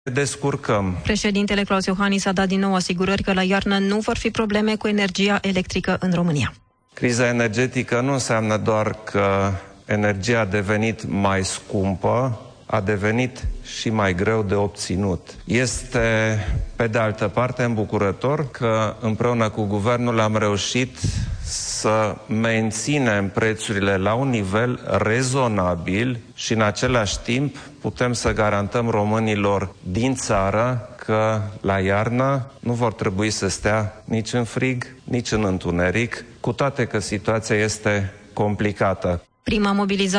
descurcăm. Președintele Klaus Iohannis a dat din nou asigurări că la iarnă nu vor fi probleme cu energia electrică în România. Criza energetică nu înseamnă doar că energia a devenit mai scumpă, a devenit și mai greu de obținut. Este, pe de altă parte, îmbucurător că împreună cu guvernul am reușit să menținem prețurile la un nivel rezonabil și în același timp putem să garantăm românilor din țară că la iarnă nu vor trebui să stea nici în frig, nici în întuneric, cu toate că situația este complicată. Prima mobilizare